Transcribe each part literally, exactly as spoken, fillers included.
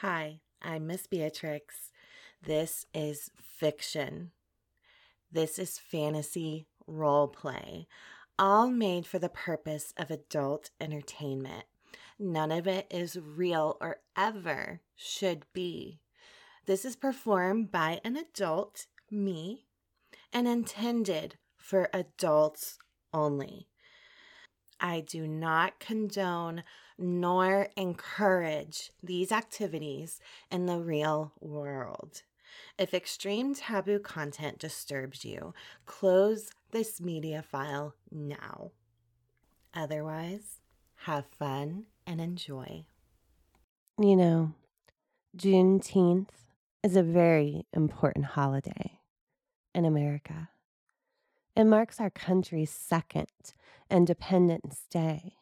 Hi, I'm Miss Beatrix. This is fiction. This is fantasy role play, all made for the purpose of adult entertainment. None of it is real or ever should be. This is performed by an adult, me, and intended for adults only. I do not condone nor encourage these activities in the real world. If extreme taboo content disturbs you, close this media file now. Otherwise, have fun and enjoy. You know, Juneteenth is a very important holiday in America. It marks our country's second Independence Day,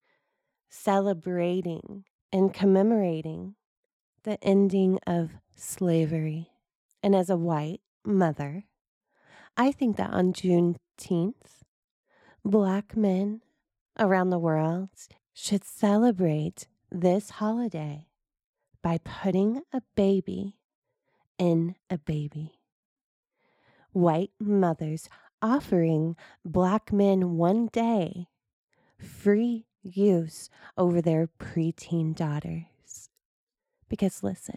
celebrating and commemorating the ending of slavery. And as a white mother, I think that on Juneteenth, Black men around the world should celebrate this holiday by putting a baby in a baby. White mothers offering Black men one day free use over their preteen daughters. Because listen,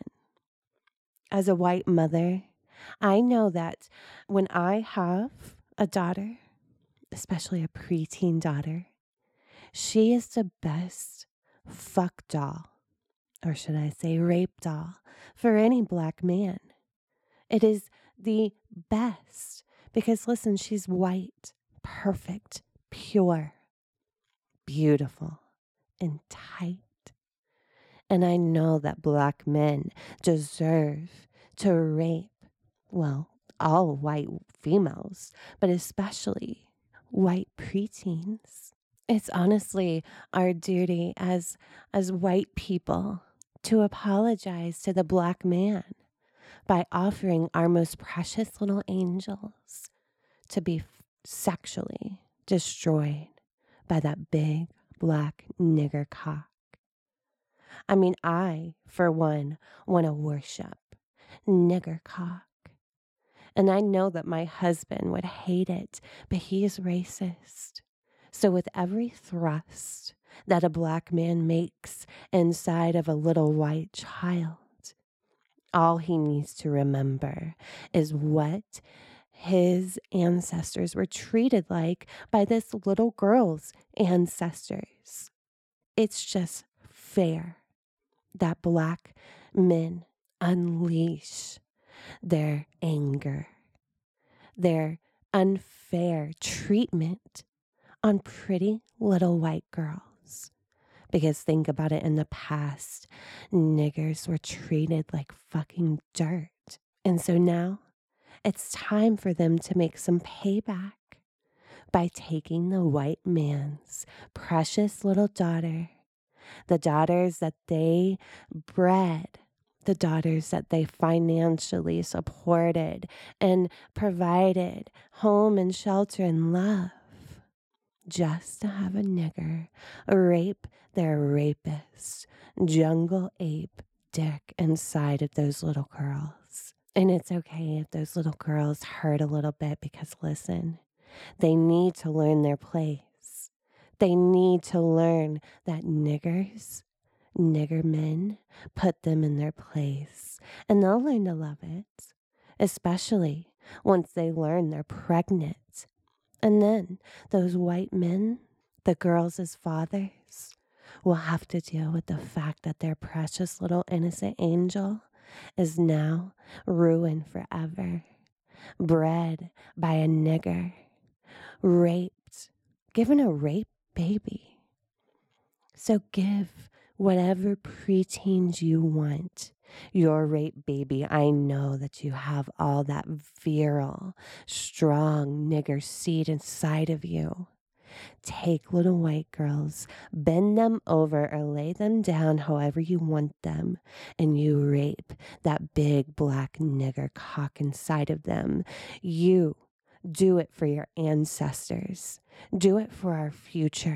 as a white mother, I know that when I have a daughter, especially a preteen daughter, she is the best fuck doll, or should I say rape doll, for any Black man. It is the best because, listen, she's white, perfect, pure, beautiful, and tight. And I know that Black men deserve to rape, well, all white females, but especially white preteens. It's honestly our duty as as white people to apologize to the Black man by offering our most precious little angels to be sexually destroyed by that big Black nigger cock. I mean, I, for one, want to worship nigger cock. And I know that my husband would hate it, but he is racist. So with every thrust that a Black man makes inside of a little white child, all he needs to remember is what his ancestors were treated like by this little girl's ancestors. It's just fair that Black men unleash their anger, their unfair treatment on pretty little white girls. Because think about it, in the past, niggers were treated like fucking dirt. And so now it's time for them to make some payback by taking the white man's precious little daughter, the daughters that they bred, the daughters that they financially supported and provided home and shelter and love, just to have a nigger rape their rapist, jungle ape dick inside of those little girls. And it's okay if those little girls hurt a little bit because, listen, they need to learn their place. They need to learn that niggers, nigger men, put them in their place. And they'll learn to love it, especially once they learn they're pregnant. And then those white men, the girls as fathers, will have to deal with the fact that their precious little innocent angel is now ruined forever, bred by a nigger, raped, given a rape baby. So give whatever preteens you want your rape baby. I know that you have all that virile, strong nigger seed inside of you. Take little white girls, bend them over or lay them down however you want them, and you rape that big Black nigger cock inside of them. You do it for your ancestors. Do it for our future.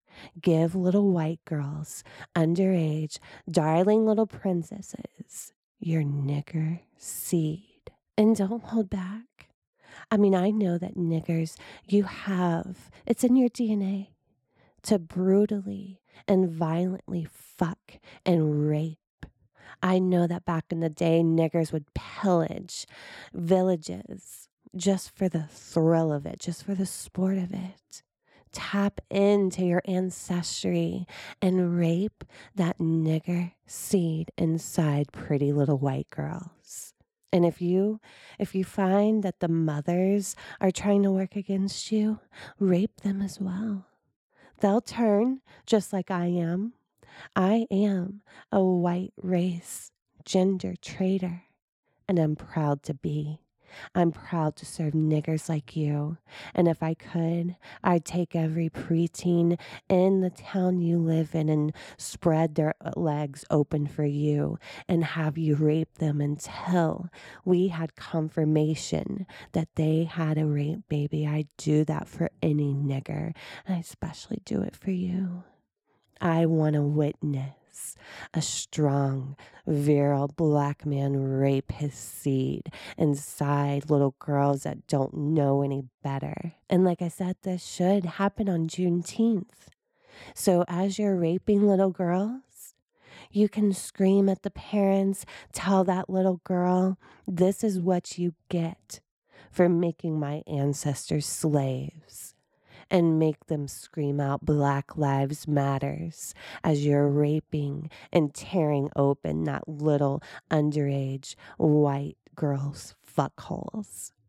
Give little white girls, underage, darling little princesses, your nigger seed. And don't hold back. I mean, I know that niggers, you have, it's in your D N A to brutally and violently fuck and rape. I know that back in the day, niggers would pillage villages just for the thrill of it, just for the sport of it. Tap into your ancestry and rape that nigger seed inside pretty little white girls. And if you if you find that the mothers are trying to work against you, rape them as well. They'll turn just like I am. I am a white race gender traitor, and I'm proud to be. I'm proud to serve niggers like you. And if I could, I'd take every preteen in the town you live in and spread their legs open for you and have you rape them until we had confirmation that they had a rape baby. I'd do that for any nigger, and I especially do it for you. I want to witness a strong, virile black man rape his seed inside little girls that don't know any better. And like I said, this should happen on Juneteenth. So as you're raping little girls, you can scream at the parents, tell that little girl, this is what you get for making my ancestors slaves. And make them scream out Black Lives Matters as you're raping and tearing open that little underage white girl's fuckholes.